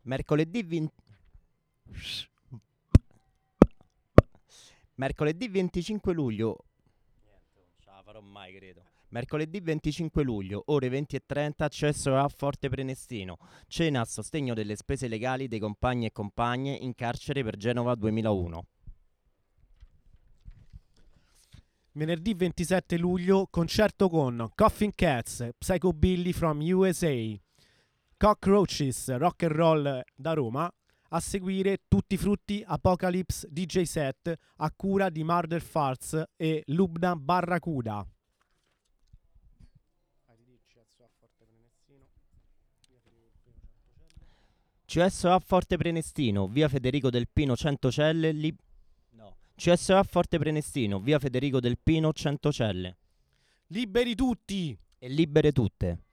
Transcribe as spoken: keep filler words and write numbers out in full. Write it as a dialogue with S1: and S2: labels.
S1: Mercoledì venti... Mercoledì venticinque luglio. Niente, non ce la farò mai, credo. Mercoledì venticinque luglio, ore venti e trenta, accesso a Forte Prenestino. Cena a sostegno delle spese legali dei compagni e compagne in carcere per Genova duemilauno.
S2: Venerdì ventisette luglio, concerto con Coffin Cats, Psycho Billy from U S A, Cockroaches, Rock and Roll da Roma. A seguire Tutti Frutti Apocalypse D J set a cura di Murder Farts e Lubna Barracuda.
S1: C S A Forte Prenestino, via Federico del Pino Centocelle. Li... No. C S A Forte Prenestino, via Federico del Pino Centocelle.
S2: Liberi tutti!
S1: E libere tutte.